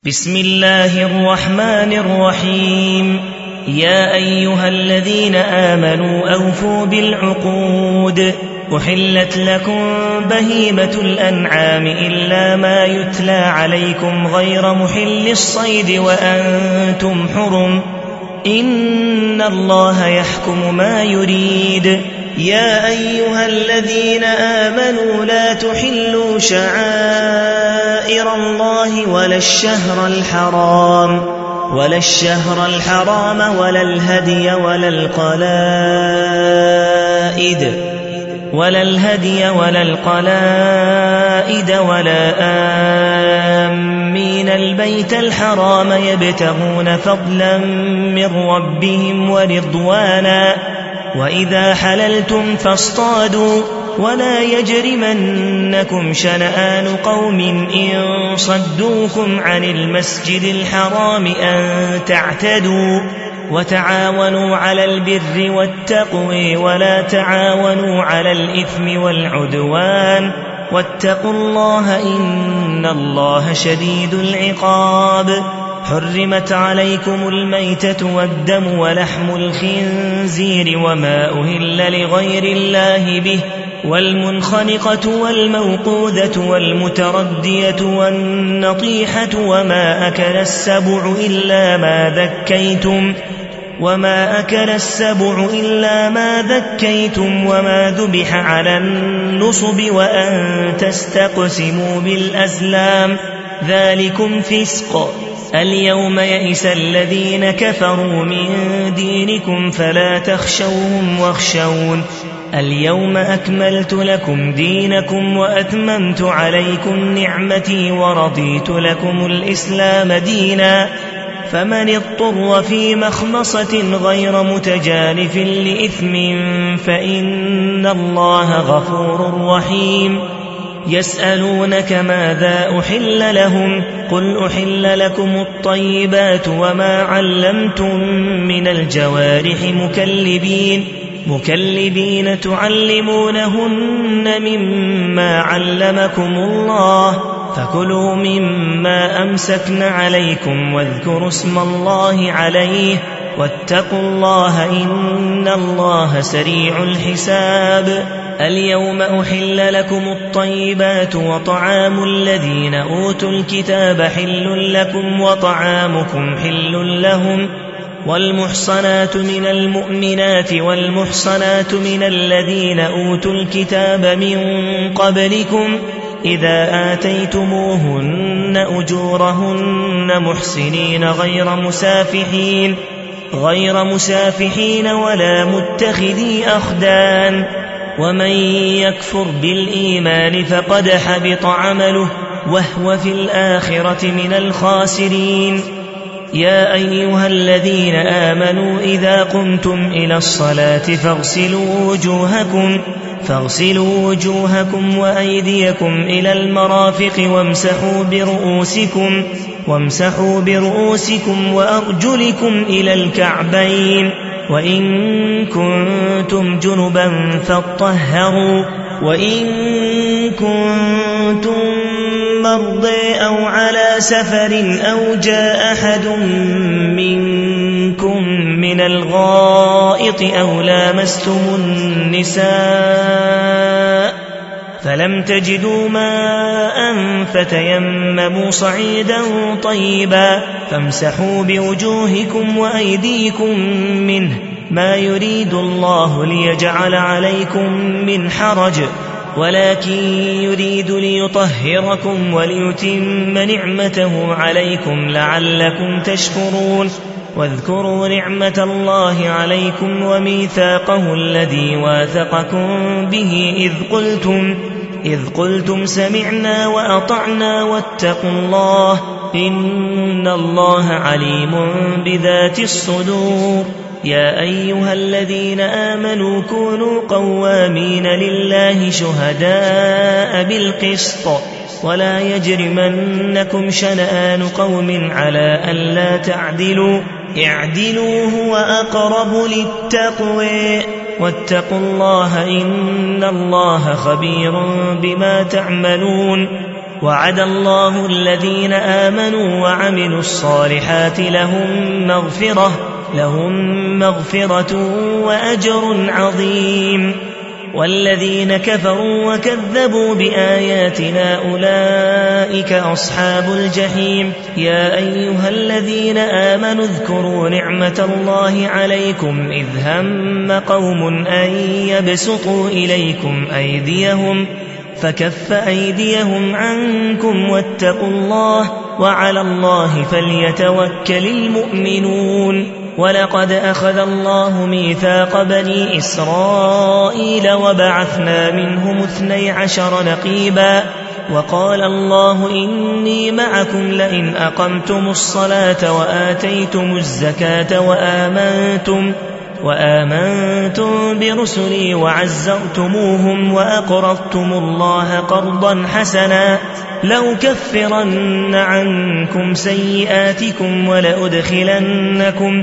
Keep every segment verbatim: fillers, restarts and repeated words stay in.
بسم الله الرحمن الرحيم. يا أيها الذين آمنوا أوفوا بالعقود. أحلت لكم بهيمة الأنعام إلا ما يتلى عليكم غير محل الصيد وأنتم حرم، إن الله يحكم ما يريد. يا أيها الذين آمنوا لا تحلوا شعائر الله ولا الشهر الحرام ولا الشهر الحرام ولا الهدي ولا القلائد ولا الهدي ولا القلائد ولا آمين البيت الحرام يبتغون فضلا من ربهم ورضوانا، وإذا حللتم فاصطادوا، ولا يجرمنكم شنآن قوم إن صدوكم عن المسجد الحرام أن تعتدوا، وتعاونوا على البر والتقوى ولا تعاونوا على الإثم والعدوان، واتقوا الله إن الله شديد العقاب. حرمت عليكم الميتة والدم ولحم الخنزير وما أهل لغير الله به، والمنخنقة والموقوذة والمتردية والنطيحة وما أكل السبع إلا ما ذكيتم وما أكل السبع إلا ما ذكيتم وما ذبح على النصب وأن تستقسموا بالأزلام، ذلكم فسق. اليوم يئس الذين كفروا من دينكم فلا تخشوهم واخشون، اليوم أكملت لكم دينكم وأتممت عليكم نعمتي ورضيت لكم الإسلام دينا، فمن اضطر في مخمصة غير متجانف لإثم فإن الله غفور رحيم. يسألونك ماذا أحل لهم؟ قل أحل لكم الطيبات وما علمتم من الجوارح مكلبين مكلبين تعلمونهن مما علمكم الله، فكلوا مما أمسكن عليكم واذكروا اسم الله عليه، واتقوا الله إن الله سريع الحساب. اليوم أحل لكم الطيبات وطعام الذين أوتوا الكتاب حل لكم وطعامكم حل لهم، والمحصنات من المؤمنات والمحصنات من الذين أوتوا الكتاب من قبلكم إذا آتيتموهن أجورهن محسنين غير مسافحين غير مسافحين ولا متخذي أخدان، ومن يكفر بالإيمان فقد حبط عمله وهو في الآخرة من الخاسرين. يا أيها الذين آمنوا إذا قمتم إلى الصلاة فاغسلوا وجوهكم فاغسلوا وجوهكم وأيديكم إلى المرافق وامسحوا برؤوسكم وامسحوا برؤوسكم وأرجلكم إلى الكعبين، وإن كنتم جنبا فاطهروا، وإن كنتم مرضى أو على سفر أو جاء أحد منكم من الغائط أو لامستم النساء فلم تجدوا ماء فتيمموا صعيدا طيبا فامسحوا بوجوهكم وأيديكم منه، ما يريد الله ليجعل عليكم من حرج ولكن يريد ليطهركم وليتم نعمته عليكم لعلكم تشكرون. واذكروا نعمة الله عليكم وميثاقه الذي واثقكم به إذ قلتم إذ قلتم سمعنا وأطعنا واتقوا الله إن الله عليم بذات الصدور. يا أيها الذين آمنوا كونوا قوامين لله شهداء بالقسط، ولا يجرمنكم شنآن قوم على ألا تعدلوا، اعدلوا هو أقرب للتقوى، واتقوا الله إن الله خبير بما تعملون. وعد الله الذين آمنوا وعملوا الصالحات لهم مغفرة لهم مغفرة وأجر عظيم. والذين كفروا وكذبوا بآياتنا أولئك أصحاب الجحيم. يا أيها الذين آمنوا اذكروا نعمة الله عليكم إذ هم قوم أن يبسطوا إليكم أيديهم فكف أيديهم عنكم واتقوا الله وعلى الله فليتوكل المؤمنون. ولقد أخذ الله ميثاق بني إسرائيل وبعثنا منهم اثني عشر نقيبا وقال الله إني معكم لئن أقمتم الصلاة وآتيتم الزكاة وآمنتم وآمنتم برسلي وعزرتموهم وأقرضتم الله قرضا حسنا لأكفرن عنكم سيئاتكم ولأدخلنكم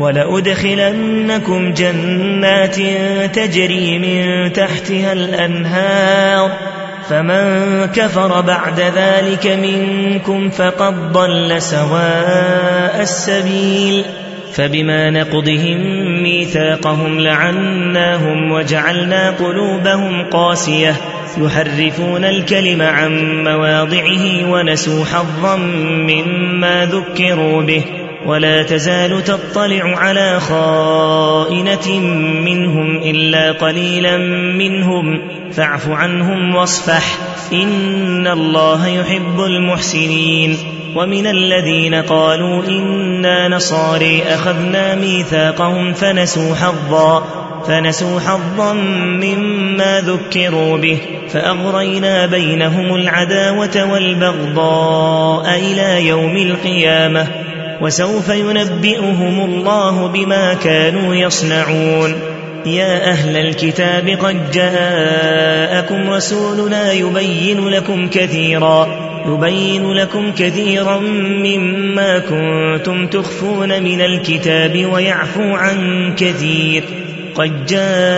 ولأدخلنكم جنات تجري من تحتها الأنهار فمن كفر بعد ذلك منكم فقد ضل سواء السبيل. فبما نقضهم ميثاقهم لعناهم وجعلنا قلوبهم قاسية يحرفون الكلم عن مواضعه ونسوا حظا مما ذكروا به ولا تزال تطلع على خائنة منهم إلا قليلا منهم فاعف عنهم واصفح إن الله يحب المحسنين. ومن الذين قالوا إنا نصاري أخذنا ميثاقهم فنسوا حظا فنسوا حظا مما ذكروا به فأغرينا بينهم العداوة والبغضاء إلى يوم القيامة وسوف ينبئهم الله بما كانوا يصنعون. يا أهل الكتاب قد جاءكم رسولنا يبين لكم كثيرا يبين لكم كثيرا مما كنتم تخفون من الكتاب ويعفو عن كثير. قد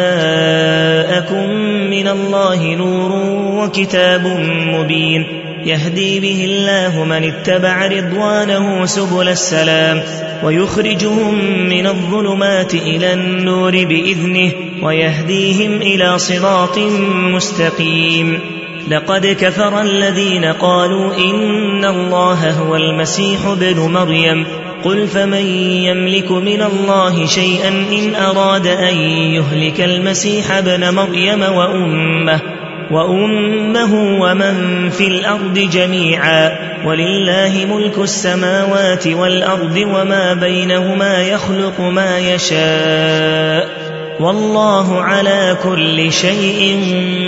جاءكم من الله نور وكتاب مبين يهدي به الله من اتبع رضوانه سبل السلام ويخرجهم من الظلمات إلى النور بإذنه ويهديهم إلى صراط مستقيم. لقد كفر الذين قالوا إن الله هو المسيح ابن مريم قل فمن يملك من الله شيئا إن أراد أن يهلك المسيح ابن مريم وأمه وأمه ومن في الأرض جميعا ولله ملك السماوات والأرض وما بينهما يخلق ما يشاء والله على كل شيء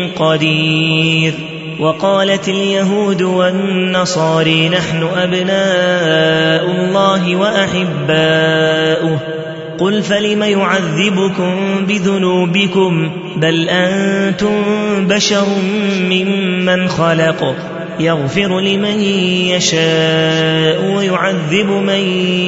قدير. وقالت اليهود والنصارى نحن أبناء الله وأحباؤه قل فلم يعذبكم بذنوبكم بل أنتم بشر ممن خلق يغفر لمن يشاء ويعذب من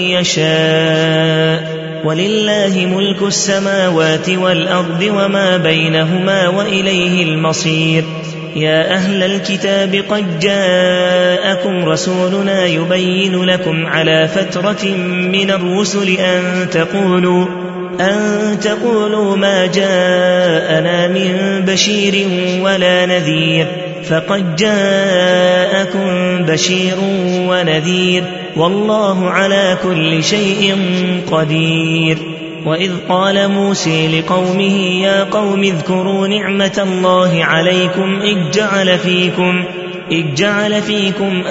يشاء ولله ملك السماوات والأرض وما بينهما وإليه المصير. يا أهل الكتاب قد جاءكم رسولنا يبين لكم على فترة من الرسل أن تقولوا أن تقولوا ما جاءنا من بشير ولا نذير فقد جاءكم بشير ونذير والله على كل شيء قدير. وإذ قال موسى لقومه يا قوم اذكروا نعمة الله عليكم إذ جعل فيكم إذ جعل فيكم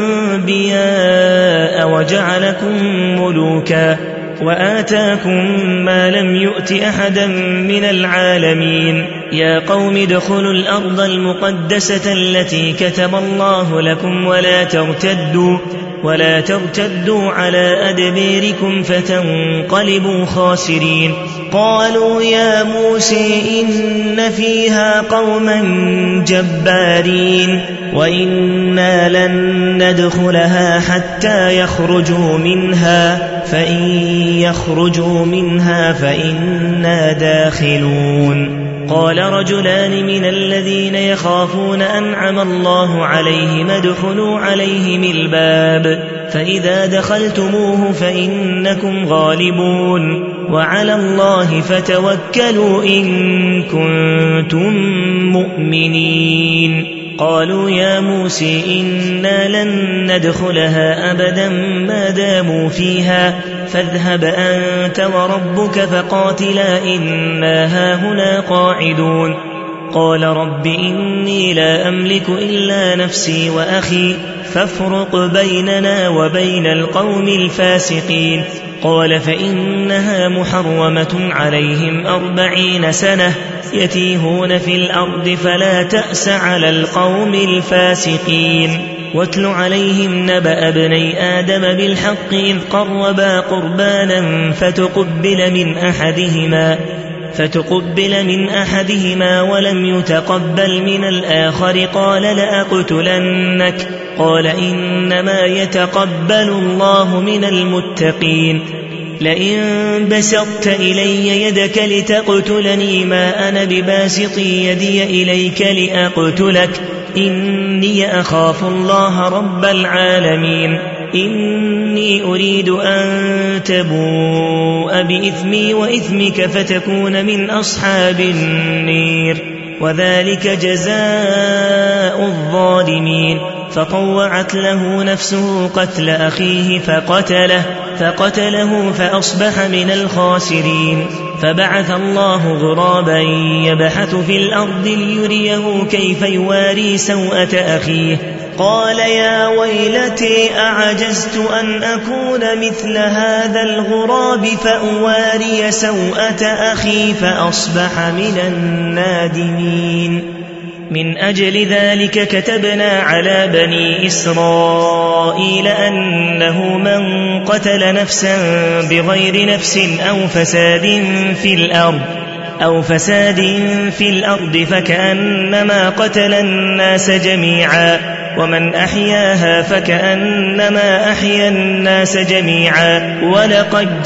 أنبياء وجعلكم ملوكا وآتاكم ما لم يؤت أحدا من العالمين. يا قوم ادخلوا الأرض المقدسة التي كتب الله لكم ولا ترتدوا ولا ترتدوا على أدبيركم فتنقلبوا خاسرين. قالوا يا موسى إن فيها قوما جبارين وإنا لن ندخلها حتى يخرجوا منها فإن يخرجوا منها فإنا داخلون. قال رجلان من الذين يخافون أنعم الله عليهم ادخلوا عليهم الباب فإذا دخلتموه فإنكم غالبون وعلى الله فتوكلوا إن كنتم مؤمنين قالوا يا موسى إنا لن ندخلها أبدا ما داموا فيها فاذهب أنت وربك فقاتلا إنا هاهنا قاعدون قال رب إني لا أملك إلا نفسي وأخي فافرق بيننا وبين القوم الفاسقين قال فإنها محرمة عليهم أربعين سنة يتيهون في الأرض فلا تأس على القوم الفاسقين واتل عليهم نبأ ابني آدم بالحق إذ قربا قربانا فتقبل من أحدهما فتقبل من أحدهما ولم يتقبل من الآخر قال لأقتلنك قال إنما يتقبل الله من المتقين لئن بسطت إلي يدك لتقتلني ما أنا بباسط يدي إليك لأقتلك إني أخاف الله رب العالمين إني أريد أن تبوء بإثمي وإثمك فتكون من أصحاب النير وذلك جزاء الظالمين فطوعت له نفسه قتل أخيه فقتله فقتله فأصبح من الخاسرين فبعث الله غرابا يبحث في الأرض ليريه كيف يواري سوءة أخيه قال يا ويلتي أعجزت أن أكون مثل هذا الغراب فأواري سوءة أخي فأصبح من النادمين من أجل ذلك كتبنا على بني إسرائيل أنه من قتل نفسا بغير نفس أو فساد في الأرض أو فساد في الأرض فكأنما قتل الناس جميعا ومن أحياها فكأنما أحيا الناس جميعا ولقد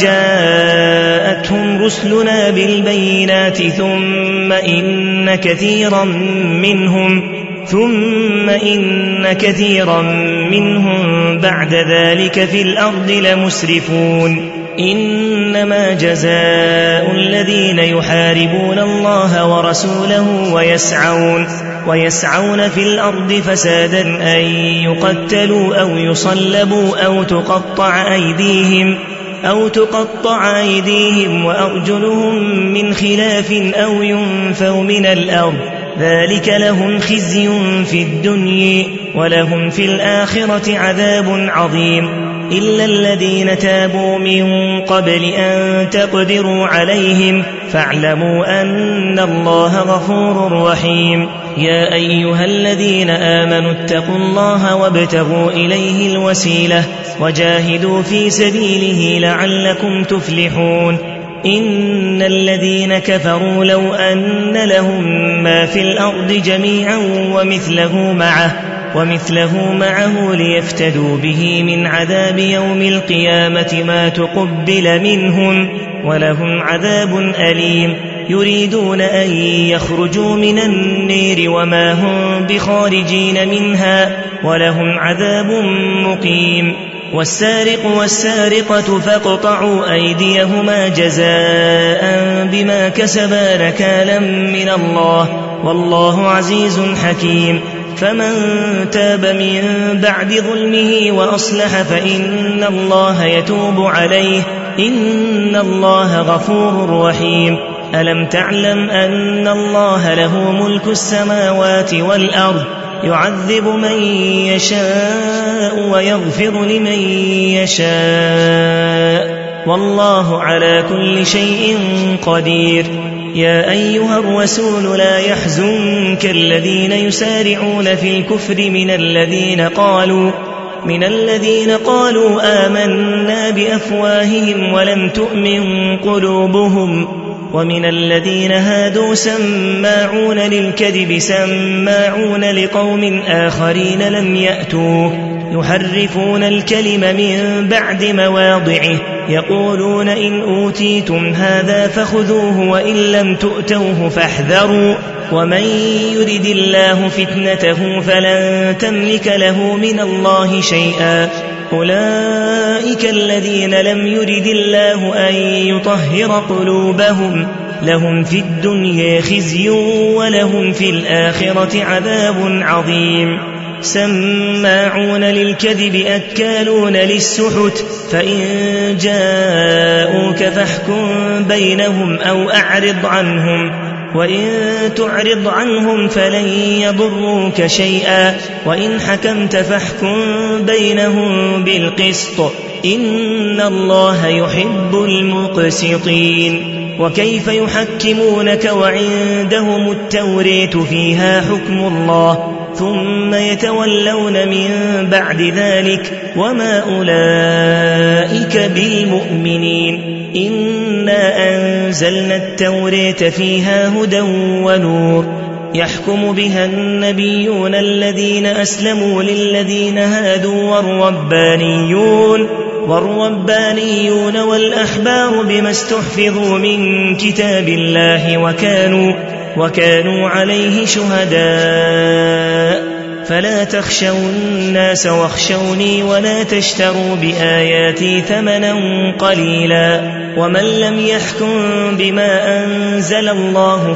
جاءتهم رسلنا بالبينات ثم إن كثيرا منهم ثم إن كثيرا منهم بعد ذلك في الأرض لمسرفون إنما جزاء الذين يحاربون الله ورسوله ويسعون ويسعون في الأرض فسادا أن يقتلوا أو يصلبوا أو تقطع أيديهم أو تقطع أيديهم وأرجلهم من خلاف أو ينفوا من الأرض ذلك لهم خزي في الدنيا ولهم في الآخرة عذاب عظيم إلا الذين تابوا من قبل أن تقدروا عليهم فاعلموا أن الله غفور رحيم يا أيها الذين آمنوا اتقوا الله وابتغوا إليه الوسيلة وجاهدوا في سبيله لعلكم تفلحون إن الذين كفروا لو أن لهم ما في الأرض جميعا ومثله معه ومثله معه ليفتدوا به من عذاب يوم القيامة ما تقبل منهم ولهم عذاب أليم يريدون أن يخرجوا من النير وما هم بخارجين منها ولهم عذاب مقيم والسارق والسارقة فاقطعوا أيديهما جزاء بما كسبا نكالا من الله والله عزيز حكيم فمن تاب من بعد ظلمه وأصلح فإن الله يتوب عليه إن الله غفور رحيم ألم تعلم أن الله له ملك السماوات والأرض يعذب من يشاء ويغفر لمن يشاء والله على كل شيء قدير يا أيها الرسول لا يحزنك الذين يسارعون في الكفر من الذين قالوا من الذين قالوا آمنا بأفواههم ولم تؤمن قلوبهم ومن الذين هادوا سماعون للكذب سماعون لقوم آخرين لم يأتوك يحرفون الكلم من بعد مواضعه يقولون إن أوتيتم هذا فخذوه وإن لم تؤتوه فاحذروا ومن يرد الله فتنته فلن تملك له من الله شيئا أولئك الذين لم يرد الله أن يطهر قلوبهم لهم في الدنيا خزي ولهم في الآخرة عذاب عظيم سماعون للكذب أكالون للسحت فإن جاءوك فاحكم بينهم أو أعرض عنهم وإن تعرض عنهم فلن يضروك شيئا وإن حكمت فاحكم بينهم بالقسط إن الله يحب المقسطين وكيف يحكمونك وعندهم التوريت فيها حكم الله ثم يتولون من بعد ذلك وما أولئك بالمؤمنين إنا أنزلنا التوريت فيها هدى ونور يحكم بها النبيون الذين أسلموا للذين هادوا والربانيون والربانيون والأحبار بما استحفظوا من كتاب الله وكانوا, وكانوا عليه شهداء فلا تخشوا الناس واخشوني ولا تشتروا بآياتي ثمنا قليلا ومن لم يحكم بما أنزل الله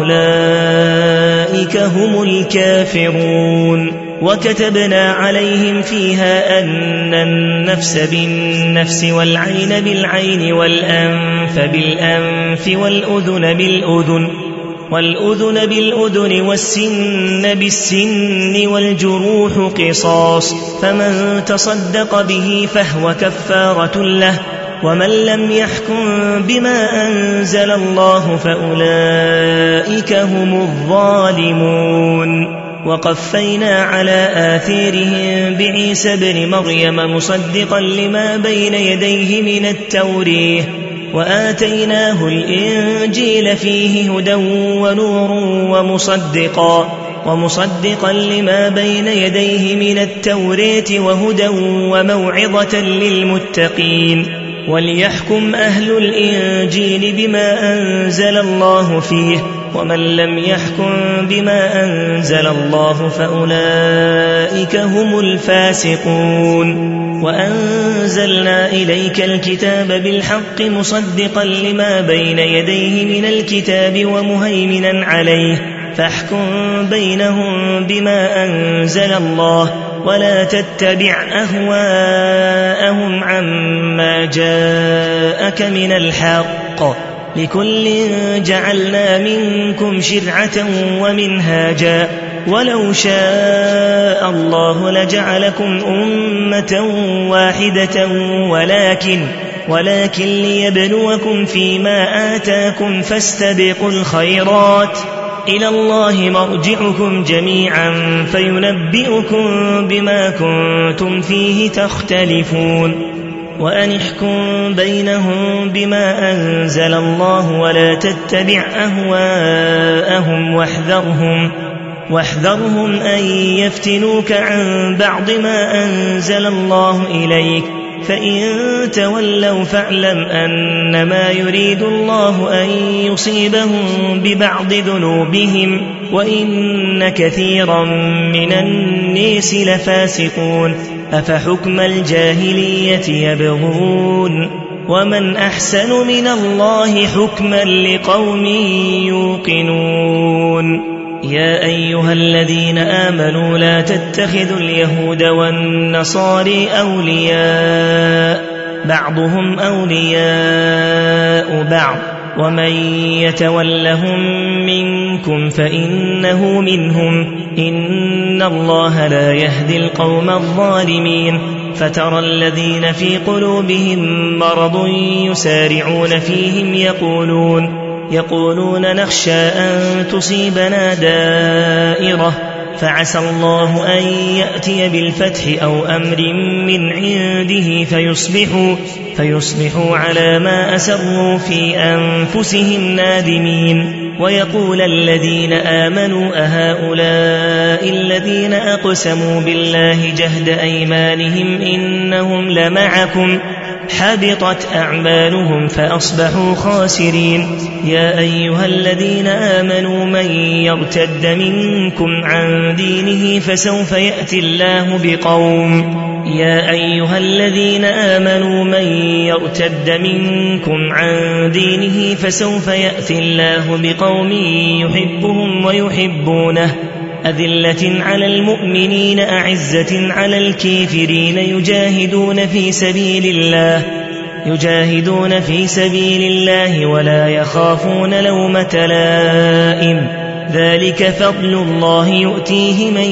فأولئك هم الكافرون وكتبنا عليهم فيها أن النفس بالنفس والعين بالعين والأنف بالأنف والأذن بالأذن والأذن بالأذن والسن بالسن والجروح قصاص فمن تصدق به فهو كفارة له ومن لم يحكم بما أنزل الله فأولئك هم الظالمون وقفينا على آثارهم بعيسى بن مريم مصدقا لما بين يديه من التوريه وآتيناه الإنجيل فيه هدى ونور ومصدقا, ومصدقا لما بين يديه من التوريت وهدى وموعظة للمتقين وليحكم أهل الإنجيل بما أنزل الله فيه ومن لم يحكم بما أنزل الله فأولئك هم الفاسقون وأنزلنا إليك الكتاب بالحق مصدقا لما بين يديه من الكتاب ومهيمنا عليه فاحكم بينهم بما أنزل الله ولا تتبع أهواءهم عما جاءك من الحق لكل جعلنا منكم شرعة ومنهاجا ولو شاء الله لجعلكم أمة واحدة ولكن ولكن ليبلوكم فيما آتاكم فاستبقوا الخيرات إلى الله مرجعكم جميعا فينبئكم بما كنتم فيه تختلفون وأن احكم بينهم بما أنزل الله ولا تتبع أهواءهم واحذرهم واحذرهم أن يفتنوك عن بعض ما أنزل الله إليك فإن تولوا فاعلم أنما يريد الله أن يصيبهم ببعض ذنوبهم وإن كثيرا من الناس لفاسقون أفحكم الجاهلية يبغون ومن أحسن من الله حكما لقوم يوقنون يا أيها الذين آمنوا لا تتخذوا اليهود والنصارى أولياء بعضهم أولياء بعض ومن يتولهم منكم فإنه منهم إن الله لا يهدي القوم الظالمين فترى الذين في قلوبهم مرض يسارعون فيهم يقولون يقولون نخشى أن تصيبنا دائرة فعسى الله أن يأتي بالفتح أو أمر من عنده فيصبحوا, فيصبحوا على ما أسروا في أنفسهم نادمين. ويقول الذين آمنوا أهؤلاء الذين أقسموا بالله جهد أيمانهم إنهم لمعكم حبطت أعمالهم فأصبحوا خاسرين. يا أيها الذين آمنوا من يرتد منكم عن دينه فسوف يأتي الله بقوم يا أيها الذين آمنوا من يرتد منكم عن دينه فسوف يأتي الله بقوم يحبهم ويحبونه أذلة على المؤمنين أعزة على الكافرين يجاهدون في سبيل الله يجاهدون في سبيل الله ولا يخافون لومة لائم ذلك فضل الله يؤتيه من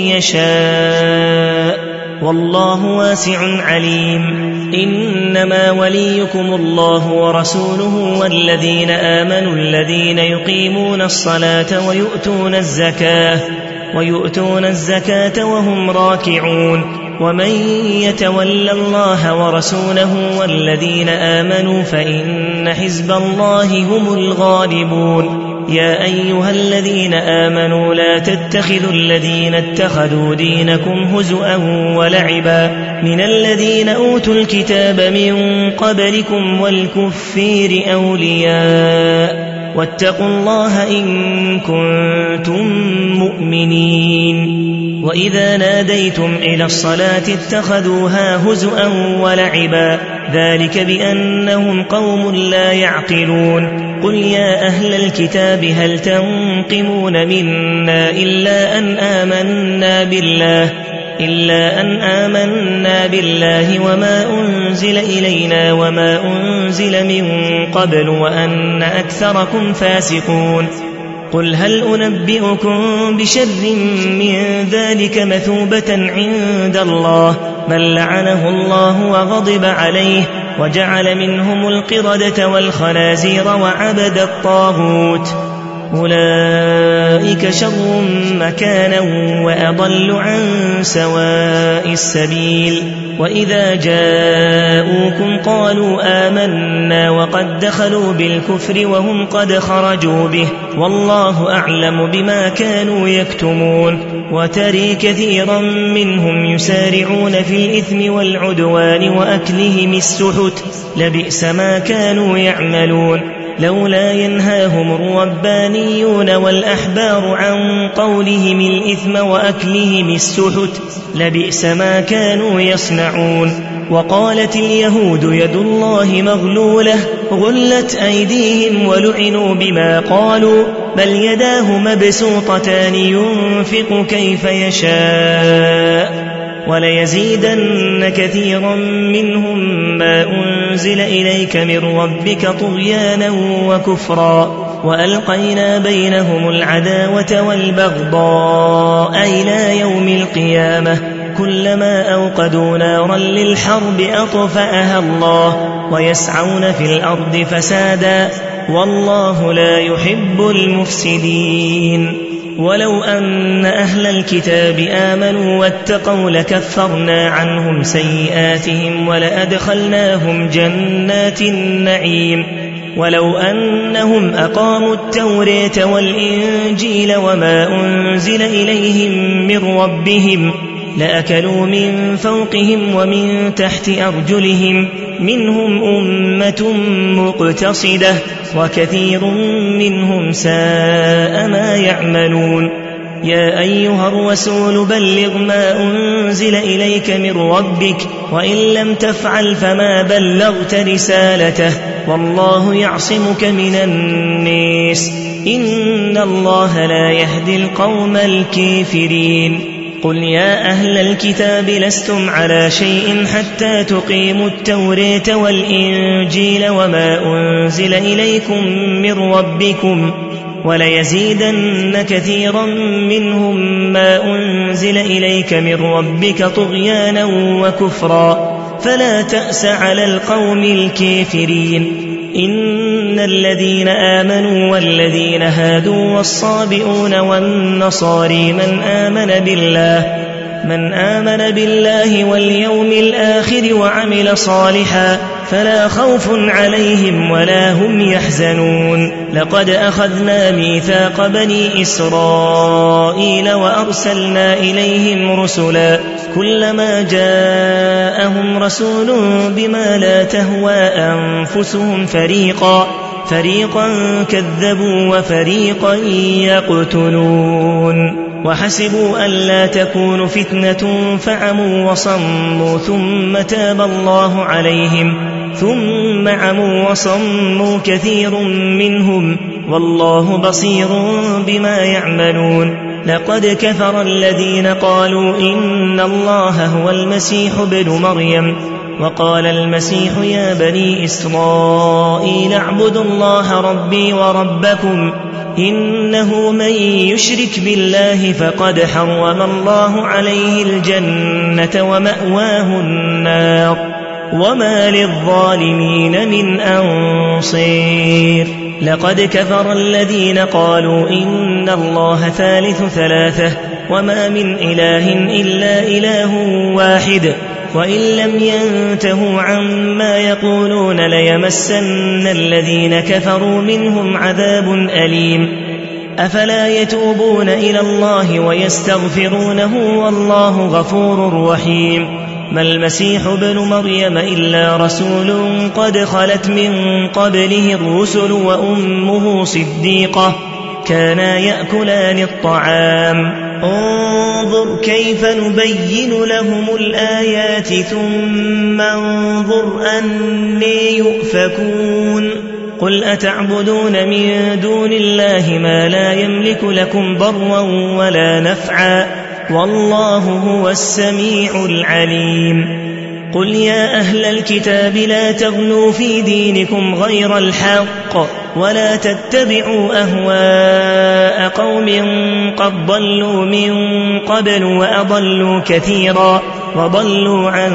يشاء والله واسع عليم. إنما وليكم الله ورسوله والذين آمنوا الذين يقيمون الصلاة ويؤتون الزكاة ويؤتون الزكاة وهم راكعون. ومن يتول الله ورسوله والذين آمنوا فإن حزب الله هم الغالبون. يا أيها الذين آمنوا لا تتخذوا الذين اتخذوا دينكم هزؤا ولعبا من الذين أوتوا الكتاب من قبلكم والكفير أولياء واتقوا الله إن كنتم مؤمنين. وإذا ناديتم إلى الصلاة اتخذوها هزؤا ولعبا ذلك بأنهم قوم لا يعقلون. قل يا أهل الكتاب هل تنقمون منا إلا أن آمنا بالله إلا أن آمنا بالله وما أنزل إلينا وما أنزل من قبل وأن أكثركم فاسقون. قل هل أنبئكم بشر من ذلك مثوبة عند الله من لعنه الله وغضب عليه وجعل منهم القردة والخنازير وعبد الطاغوت أولئك شر مكانا وأضل عن سواء السبيل. وإذا جاءوكم قالوا آمنا وقد دخلوا بالكفر وهم قد خرجوا به والله أعلم بما كانوا يكتمون. وتري كثيرا منهم يسارعون في الإثم والعدوان وأكلهم السحت لبئس ما كانوا يعملون. لولا ينهاهم الربانيون والأحبار عن قولهم الإثم وأكلهم السحت لبئس ما كانوا يصنعون. وقالت اليهود يد الله مغلولة غلت أيديهم ولعنوا بما قالوا بل يداه مبسوطتان ينفق كيف يشاء وليزيدن كثيرا منهم ما أنزل إليك من ربك طغيانا وكفرا وألقينا بينهم العداوة والبغضاء إلى يوم القيامة كلما أوقدوا نارا للحرب أطفأها الله ويسعون في الأرض فسادا والله لا يحب المفسدين. ولو أن أهل الكتاب آمنوا واتقوا لكفرنا عنهم سيئاتهم ولأدخلناهم جنات النعيم. ولو أنهم أقاموا التوراة والإنجيل وما أنزل إليهم من ربهم لأكلوا من فوقهم ومن تحت أرجلهم منهم أمة مقتصدة وكثير منهم ساء ما يعملون. يا أيها الرسول بلغ ما أنزل إليك من ربك وإن لم تفعل فما بلغت رسالته والله يعصمك من الناس إن الله لا يهدي القوم الكافرين. قل يا أهل الكتاب لستم على شيء حتى تقيموا التوراة والإنجيل وما أنزل إليكم من ربكم وليزيدن كثيرا منهم ما أنزل إليك من ربك طغيانا وكفرا فلا تأس على القوم الكافرين. إن الذين آمنوا والذين هادوا والصابئون والنصاري من آمن بالله من آمن بالله واليوم الآخر وعمل صالحا فلا خوف عليهم ولا هم يحزنون لقد أخذنا ميثاق بني إسرائيل وأرسلنا إليهم رسلا كلما جاءهم رسول بما لا تهوى أنفسهم فريقا فريقا كذبوا وفريقا يقتلون وحسبوا ألا تكون فتنة فعموا وصموا ثم تاب الله عليهم ثم عموا وصموا كثير منهم والله بصير بما يعملون لقد كفر الذين قالوا إن الله هو المسيح ابن مريم وقال المسيح يا بني إسرائيل اعبدوا الله ربي وربكم إنه من يشرك بالله فقد حرم الله عليه الجنة ومأواه النار وما للظالمين من أنصير لقد كفر الذين قالوا إن الله ثالث ثلاثة وما من إله إلا إله واحد وإن لم ينتهوا عما يقولون ليمسن الذين كفروا منهم عذاب أليم أفلا يتوبون إلى الله ويستغفرونه والله غفور رحيم ما المسيح ابن مريم إلا رسول قد خلت من قبله الرسل وأمه صديقة كانا يأكلان الطعام انظر كيف نبين لهم الآيات ثم انظر أني يؤفكون قل أتعبدون من دون الله ما لا يملك لكم ضرا ولا نفعا والله هو السميع العليم قل يا أهل الكتاب لا تغلوا في دينكم غير الحق ولا تتبعوا أهواء قوم قد ضلوا من قبل وأضلوا كثيرا وضلوا عن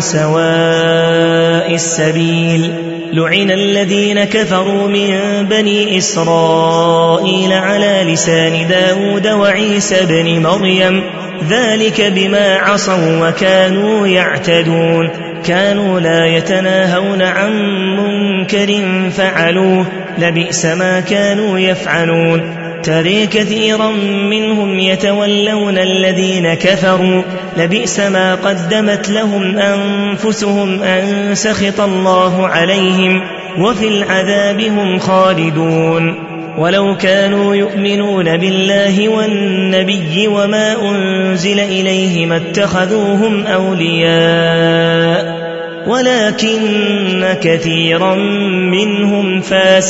سواء السبيل لعن الذين كفروا من بني إسرائيل على لسان داود وعيسى بن مريم ذلك بما عصوا وكانوا يعتدون كانوا لا يتناهون عن منكر فعلوه لبئس ما كانوا يفعلون ترى كثيرا منهم يتولون الذين كفروا لبئس ما قدمت لهم أنفسهم أن سخط الله عليهم وفي العذاب هم خالدون ولو كانوا يؤمنون بالله والنبي وما أنزل إليه ما اتخذوهم أولياء ولكن كثيرا منهم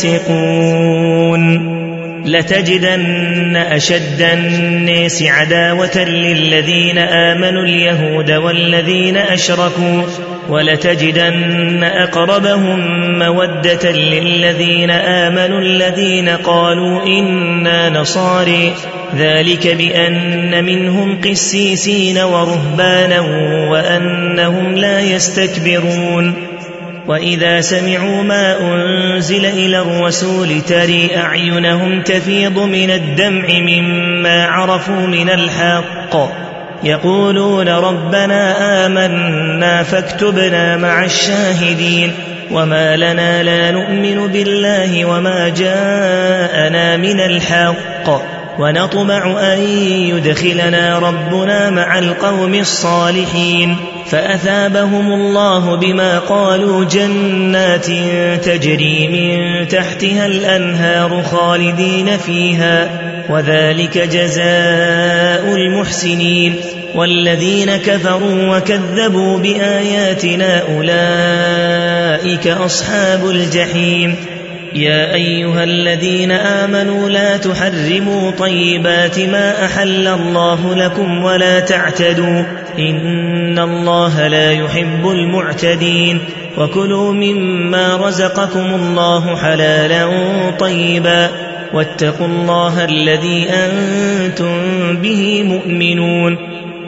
فاسقون لتجدن أشد الناس عداوة للذين آمنوا اليهود والذين أشركوا ولتجدن أقربهم مودة للذين آمنوا الذين قالوا إنا نصارى ذلك بأن منهم قسيسين ورهبانا وأنهم لا يستكبرون وإذا سمعوا ما أنزل إلى الرسول ترى أعينهم تفيض من الدمع مما عرفوا من الحق يقولون ربنا آمنا فاكتبنا مع الشاهدين وما لنا لا نؤمن بالله وما جاءنا من الحق ونطمع أن يدخلنا ربنا مع القوم الصالحين فأثابهم الله بما قالوا جنات تجري من تحتها الأنهار خالدين فيها وذلك جزاء المحسنين والذين كفروا وكذبوا بآياتنا أولئك أصحاب الجحيم يا أيها الذين آمنوا لا تحرموا طيبات ما أحل الله لكم ولا تعتدوا إن الله لا يحب المعتدين وكلوا مما رزقكم الله حلالا طيبا واتقوا الله الذي أنتم به مؤمنون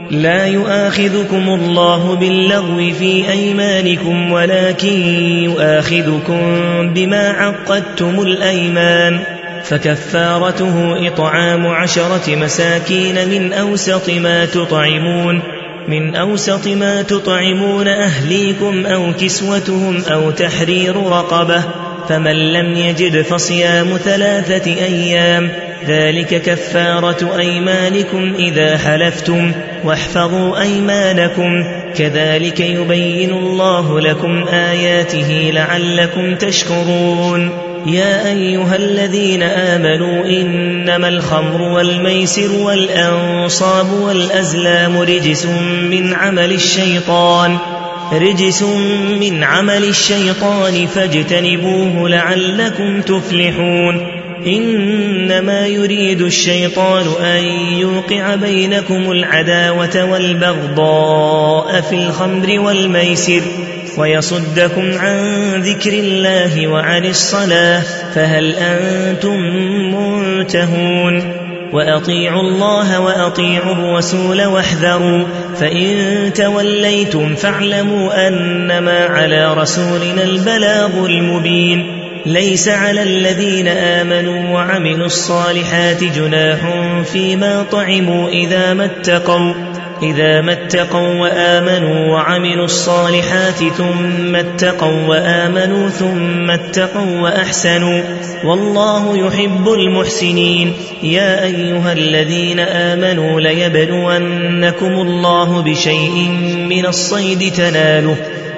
لا يؤاخذكم الله باللغو في أيمانكم ولكن يؤاخذكم بما عقدتم الأيمان، فكفارته إطعام عشرة مساكين من أوسط ما تطعمون من أوسط ما تطعمون أهليكم أو كسوتهم أو تحرير رقبة، فمن لم يجد فصيام ثلاثة أيام، ذلك كفارة أيمانكم إذا حلفتم، واحفظوا أيمانكم، كذلك يبين الله لكم آياته لعلكم تشكرون. يا أيها الذين آمنوا إنما الخمر والميسر والأنصاب والأزلام رجس من عمل الشيطان رجس من عمل الشيطان فاجتنبوه لعلكم تفلحون. إنما يريد الشيطان أن يوقع بينكم العداوة والبغضاء في الخمر والميسر ويصدكم عن ذكر الله وعن الصلاة، فهل أنتم منتهون؟ وأطيعوا الله وأطيعوا الرسول واحذروا، فإن توليتم فاعلموا أنما على رسولنا البلاغ المبين. ليس على الذين آمنوا وعملوا الصالحات جناح فيما طعموا إذا ما اتقوا إذا ما اتقوا وآمنوا وعملوا الصالحات ثم اتقوا وآمنوا ثم اتقوا وأحسنوا، والله يحب المحسنين. يا أيها الذين آمنوا ليبلونكم الله بشيء من الصيد تناله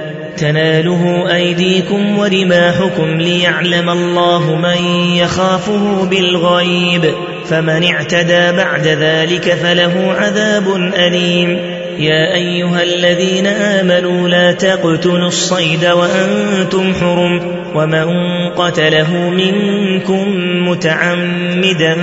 تناله أيديكم ورماحكم ليعلم الله من يخافه بالغيب، فمن اعتدى بعد ذلك فله عذاب أليم. يا أيها الذين آمنوا لا تقتلوا الصيد وأنتم حرم، ومن قتله منكم متعمدا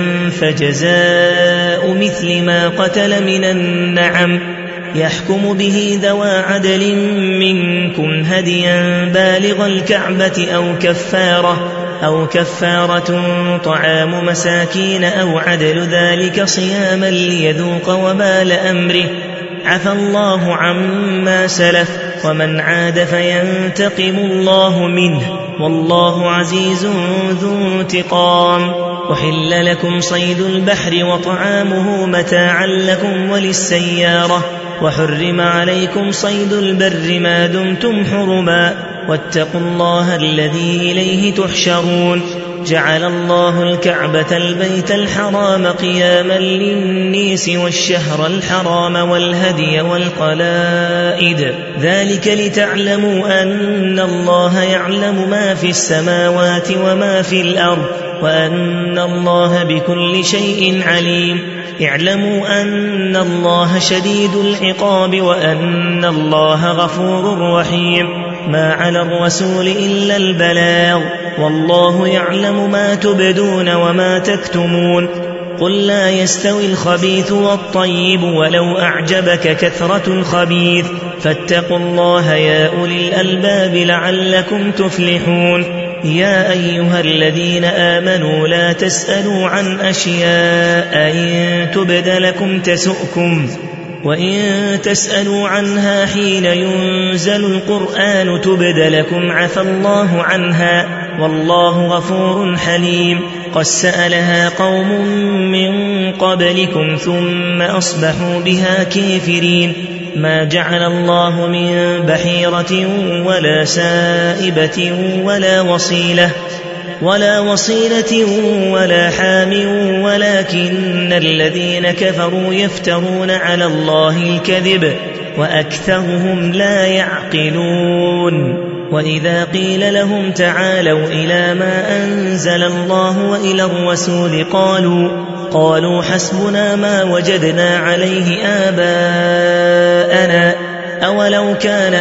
فجزاء مثل ما قتل من النعم، يحكم به ذوى عدل منكم هديا بالغ الكعبة أو كفارة أو كفارة طعام مساكين أو عدل ذلك صياما ليذوق وبال أمره، عفى الله عما سلف، ومن عاد فينتقم الله منه، والله عزيز ذو انتقام. أحل لكم صيد البحر وطعامه متاعا لكم وللسيارة، وحرم عليكم صيد البر ما دمتم حرما، واتقوا الله الذي إليه تحشرون. جعل الله الكعبة البيت الحرام قياما للناس والشهر الحرام والهدي والقلائد، ذلك لتعلموا أن الله يعلم ما في السماوات وما في الأرض، وأن الله بكل شيء عليم. اعلموا أن الله شديد العقاب وأن الله غفور رحيم. ما على الرسول إلا البلاغ، والله يعلم ما تبدون وما تكتمون. قل لا يستوي الخبيث والطيب ولو أعجبك كثرة الخبيث، فاتقوا الله يا أولي الألباب لعلكم تفلحون. يا أيها الذين آمنوا لا تسألوا عن أشياء إن تبد لكم تسؤكم، وإن تسألوا عنها حين ينزل القرآن تبد لكم عفى الله عنها، والله غفور حليم. قد سألها قوم من قبلكم ثم أصبحوا بها كافرين. ما جعل الله من بحيرة ولا سائبة ولا وصيلة ولا وصيلة ولا حام، ولكن الذين كفروا يفترون على الله الكذب وأكثرهم لا يعقلون. وإذا قيل لهم تعالوا إلى ما أنزل الله وإلى الرسول قالوا قالوا حسبنا ما وجدنا عليه آباءنا، أولو كان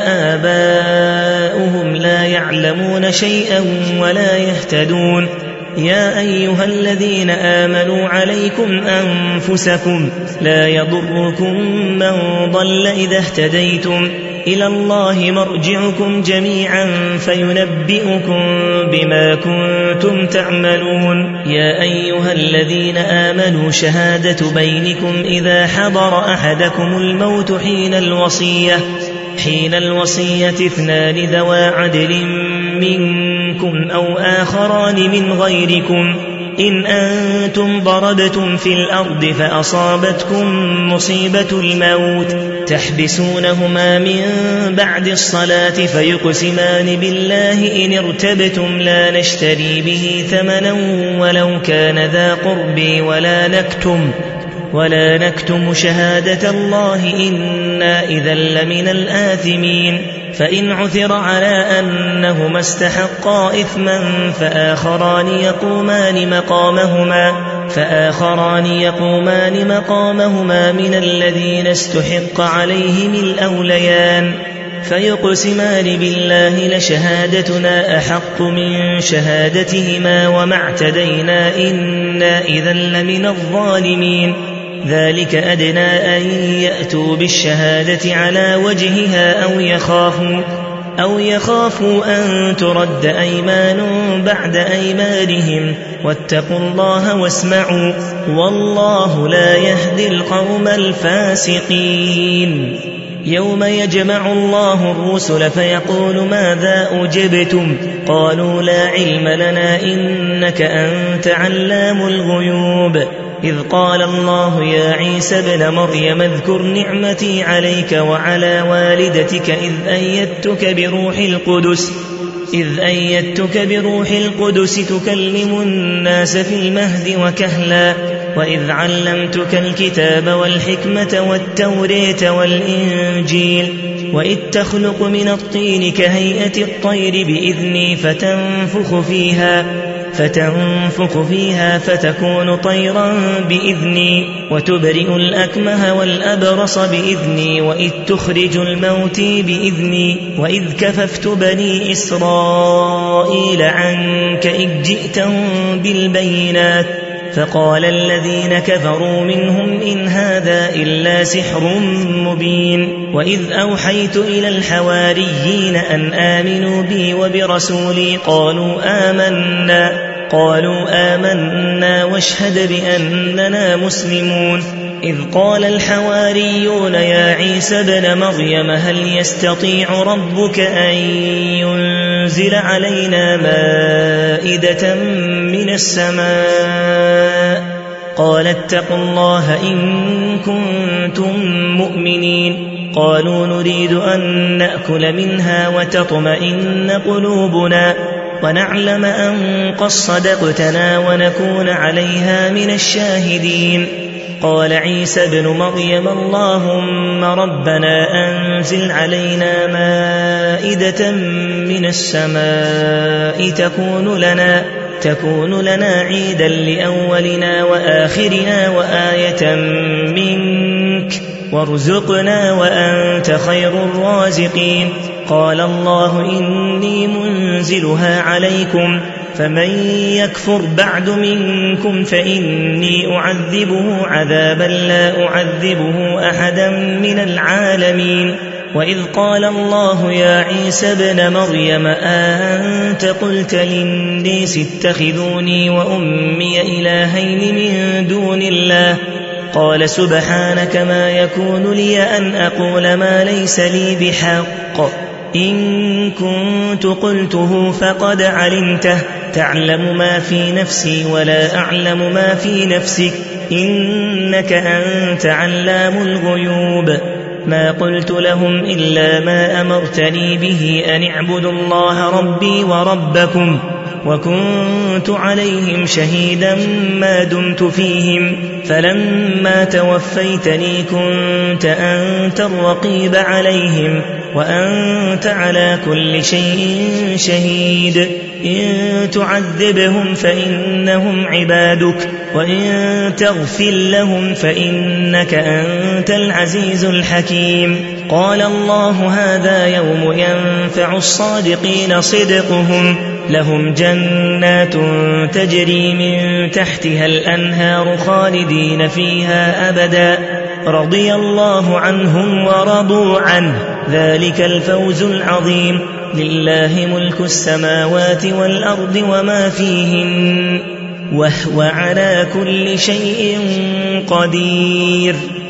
آباؤهم لا يعلمون شيئا ولا يهتدون. يا أيها الذين آمنوا عليكم أنفسكم لا يضركم من ضل إذا اهتديتم إلى الله مرجعكم جميعا فينبئكم بما كنتم تعملون. يا أيها الذين آمنوا شهادة بينكم إذا حضر أحدكم الموت حين الوصية حين الوصية اثنان ذوى عدل منكم أو آخران من غيركم إن أنتم ضربتم في الأرض فأصابتكم مصيبة الموت تحبسونهما من بعد الصلاة فيقسمان بالله إن ارتبتم لا نشتري به ثمنا ولو كان ذا قرب ولا نكتم ولا نكتم شهادة الله إنا إذا لمن الآثمين. فإن عثر على أنهما استحقا إثما فآخران يقومان مقامهما فآخران يقومان مقامهما من الذين استحق عليهم الأوليان فيقسمان بالله لشهادتنا أحق من شهادتهما وما اعتدينا إنا إذا لمن الظالمين. ذلك أدنى أن يأتوا بالشهادة على وجهها أو يخافوا أو يخافوا أن ترد أيمان بعد أيمانهم واتقوا الله واسمعوا والله لا يهدي القوم الفاسقين. يوم يجمع الله الرسل فيقول ماذا أجبتم قالوا لا علم لنا إنك أنت علام الغيوب. إذ قال الله يا عيسى ابن مريم اذكر نعمتي عليك وعلى والدتك إذ أيدتك بروح القدس إذ أيدتك بروح القدس تكلم الناس في المهد وكهلا وإذ علمتك الكتاب والحكمة والتورية والإنجيل وإذ تخلق من الطين كهيئة الطير بإذني فتنفخ فيها فتنفخ فيها فتكون طيرا بإذني وتبرئ الأكمه والأبرص بإذني وإذ تخرج الموت بإذني وإذ كففت بني إسرائيل عنك إذ جئتهم بالبينات فقال الذين كفروا منهم إن هذا إلا سحر مبين. وإذ أوحيت إلى الحواريين أن آمنوا بي وبرسولي قالوا آمنا قالوا آمنا واشهد بأننا مسلمون. إذ قال الحواريون يا عيسى ابن مريم هل يستطيع ربك أن ينزل علينا مائدة من السماء قال اتقوا الله إن كنتم مؤمنين. قالوا نريد أن نأكل منها وتطمئن قلوبنا ونعلم أن قد صدقتنا ونكون عليها من الشاهدين. قال عيسى ابن مريم اللهم ربنا أنزل علينا مائدة من السماء تكون لنا تكون لنا عيدا لأولنا وآخرنا وآية منك وارزقنا وأنت خير الرازقين. قال الله إني منزلها عليكم فمن يكفر بعد منكم فإني أعذبه عذابا لا أعذبه أحدا من العالمين. وإذ قال الله يا عيسى ابن مريم أأنت قلت للناس اتخذوني وأمي إلهين من دون الله قال سبحانك ما يكون لي أن أقول ما ليس لي بحق إن كنت قلته فقد علمته تعلم ما في نفسي ولا أعلم ما في نفسك إنك أنت علام الغيوب. ما قلت لهم إلا ما أمرتني به أن اعبدوا الله ربي وربكم وكنت عليهم شهيدا ما دمت فيهم فلما توفيتني كنت أنت الرقيب عليهم وأنت على كل شيء شهيد. إن تعذبهم فإنهم عبادك وإن تغفر لهم فإنك أنت العزيز الحكيم. قال الله هذا يوم ينفع الصادقين صدقهم لهم جنات تجري من تحتها الأنهار خالدين فيها أبدا رضي الله عنهم ورضوا عنه ذلك الفوز العظيم. لله ملك السماوات والأرض وما فيهن وهو على كل شيء قدير.